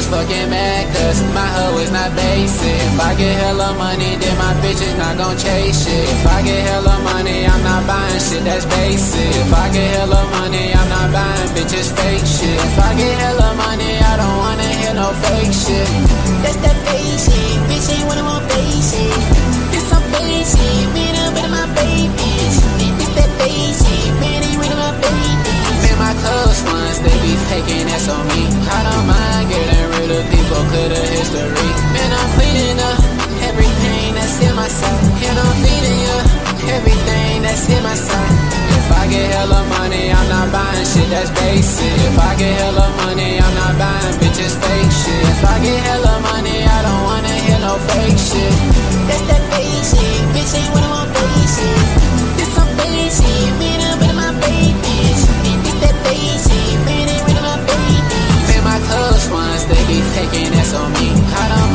fucking mad cause my hoe is not basic. If I get hella money, then my bitch is not gon' chase shit. If I get hella money, I'm not buying shit that's basic. If I get hella money, I'm not buying bitches fake shit. If I get hella money, I don't wanna hear no fake shit. That's that fake shit, bitch ain't wanna want basic. This some basic, man, I'm with my babies. This that basic, man, ain't with my babies. Man, my close ones, they be faking that's on me. I don't mind getting rid of people, clear the history. Man, I'm cleaning up everything that's in my sight. And I'm feeding you everything that's in my sight. If I get hella money, I'm not buying shit that's basic. If I get hella money, I'm not buying bitches fake shit. If I get hella money, I don't wanna hear no fake shit. That's that fake shit, bitch ain't wanna want basic. This some basic, man, I'm with my babies. This that basic, man, ain't with my babies. Man, my close ones, they be faking that's on me. I don't